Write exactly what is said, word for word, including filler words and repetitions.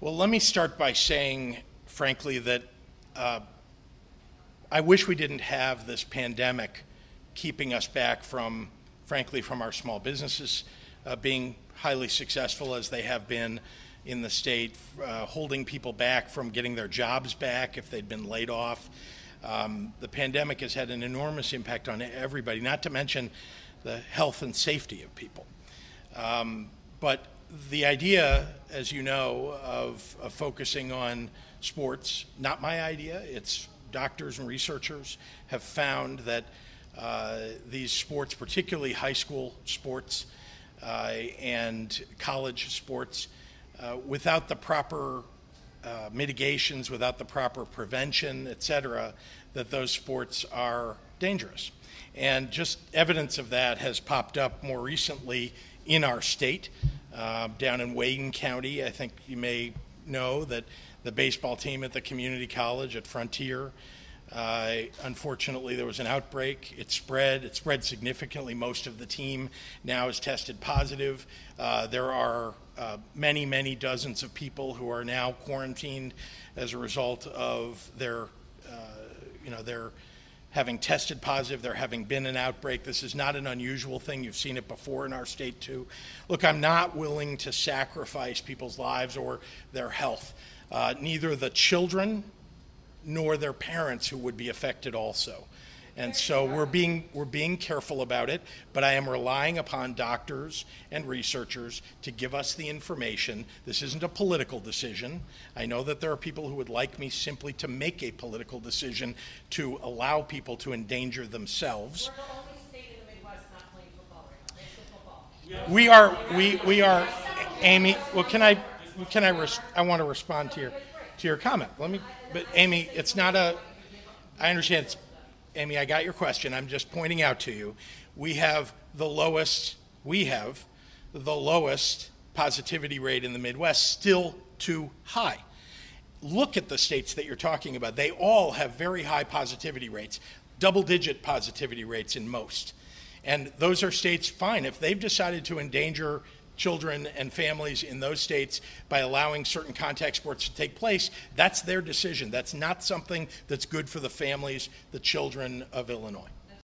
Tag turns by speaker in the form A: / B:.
A: Well, let me start by saying, frankly, that uh, I wish we didn't have this pandemic keeping us back from, frankly, from our small businesses uh, being highly successful as they have been in the state, uh, holding people back from getting their jobs back if they'd been laid off. Um, the pandemic has had an enormous impact on everybody, not to mention the health and safety of people. Um, but the idea, as you know, of, of focusing on sports, not my idea. It's doctors and researchers have found that uh, these sports, particularly high school sports uh, and college sports, uh, without the proper uh, mitigations, without the proper prevention, et cetera, that those sports are dangerous. And just evidence of that has popped up more recently in our state. Uh, down in Wayne County, I think you may know that the baseball team at the community college at Frontier, uh, unfortunately there was an outbreak. It spread, it spread significantly. Most of the team now is tested positive. Uh, there are uh, many, many dozens of people who are now quarantined as a result of their, uh, you know, their having tested positive, there having been an outbreak. This is not an unusual thing. You've seen it before in our state too. Look, I'm not willing to sacrifice people's lives or their health, uh, neither the children nor their parents who would be affected also. And so we're being, we're being careful about it, but I am relying upon doctors and researchers to give us the information. This isn't a political decision. I know that there are people who would like me simply to make a political decision to allow people to endanger themselves.
B: We're the only state in the Midwest not playing football right now. Football.
A: We are, we, we are, Amy, well, can I, can I, res- I want to respond to your, to your comment. Let me, but Amy, it's not a, I understand it's, Amy, I got your question. I'm just pointing out to you, we have the lowest, we have the lowest positivity rate in the Midwest, still too high. Look at the states that you're talking about. They all have very high positivity rates, double-digit positivity rates in most. And those are states, fine, if they've decided to endanger children and families in those states by allowing certain contact sports to take place, that's their decision. That's not something that's good for the families, the children of Illinois.